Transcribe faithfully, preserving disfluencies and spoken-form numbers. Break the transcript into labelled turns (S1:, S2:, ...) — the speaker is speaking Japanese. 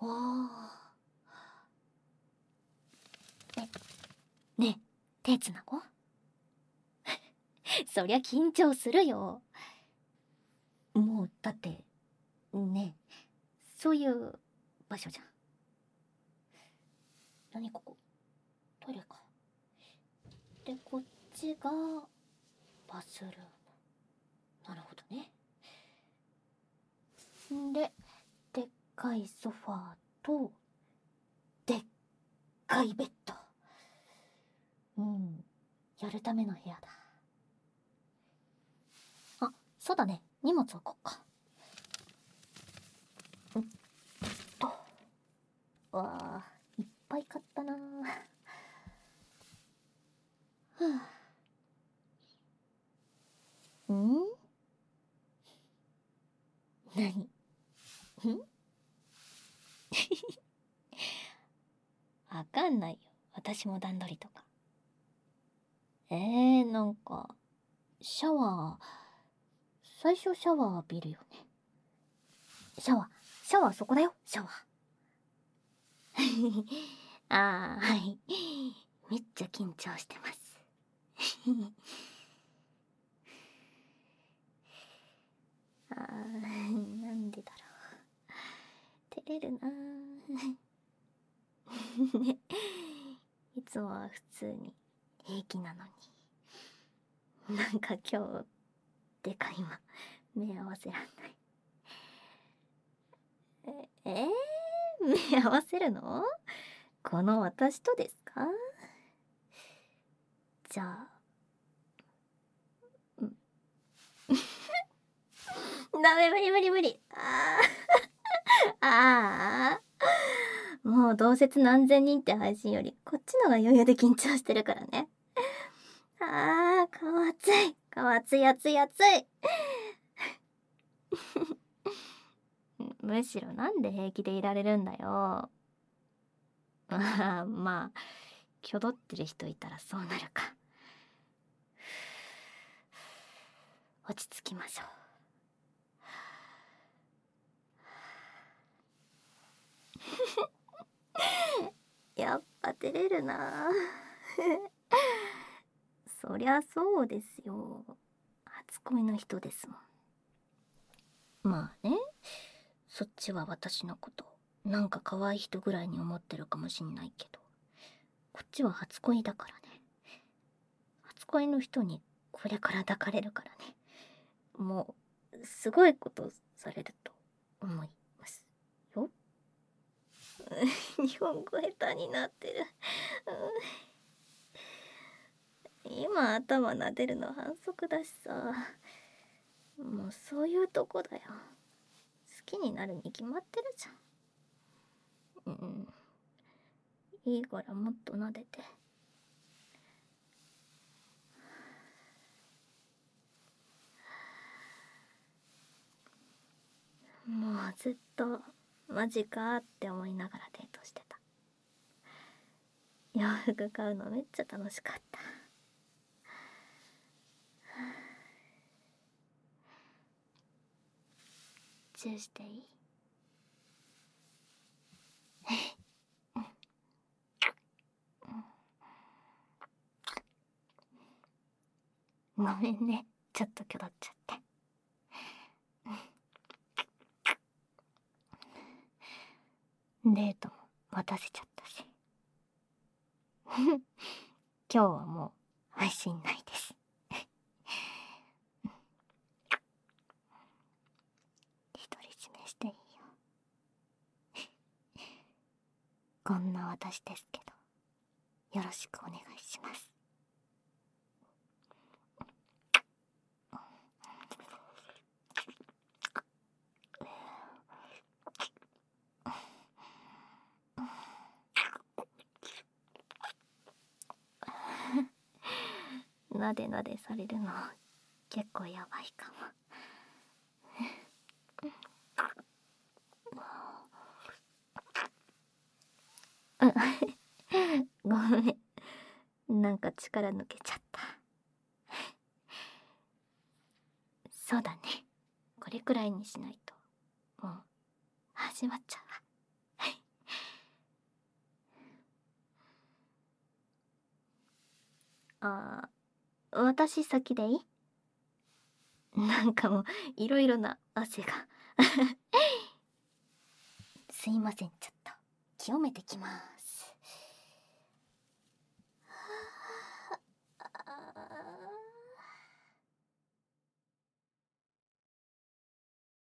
S1: ああ。え、ねえ、手つなごう。そりゃ緊張するよ。もう、だって、ねえ、そういう場所じゃん。何ここ、トイレか。で、こっちが、バスルーム。なるほどね。んで、でっかいソファーと、でっかいベッド。うん、やるための部屋だ。あ、そうだね。荷物置こっか。んっと。わあ、いっぱい買ったな。はあ。ん？何？ん？わかんないよ。私も段取りとか。えー、なんか、シャワー、最初シャワー浴びるよね。シャワー、シャワーそこだよ、シャワー。あー、はい。めっちゃ緊張してます。あー、なんでだろう。照れるなー。ね、いつもは普通に平気なのに。なんか今日、でかい今、目合わせらんない。え、えー、目合わせるの？この私とですか？じゃあ、うん。ダメ、無理無理無理。ああ。ああ。もう同説何千人って配信より、こっちのが余裕で緊張してるからね。ああ、顔熱い。顔熱い熱い熱い。むしろなんで平気でいられるんだよ。まあまあ、きょどってる人いたらそうなるか。落ち着きましょう。やっぱ照れるな。そりゃそうですよ。初恋の人ですもん。まあね、そっちは私のことなんか可愛い人ぐらいに思ってるかもしんないけど、こっちは初恋だからね。初恋の人にこれから抱かれるからね。もうすごいことされると思いますよ。日本語下手になってる。今頭撫でるの反則だしさ。もうそういうとこだよ。好きになるに決まってるじゃん。うん。いいからもっと撫でて。もうずっとマジかって思いながらデートしてた。洋服買うのめっちゃ楽しかった。チューしていい？ごめんね、ちょっときょどっちゃって。デートも待たせちゃったし。今日はもう配信ないです。独り占めしていいよ。こんな私ですけど、よろしくお願いします。なでなでされるの結構やばいかも。ごめん、なんか力抜けちゃった。そうだね、これくらいにしないともう始まっちゃうわ。 あー、私先でいい？なんかもう、いろいろな汗が。すいません、ちょっと、清めてきます。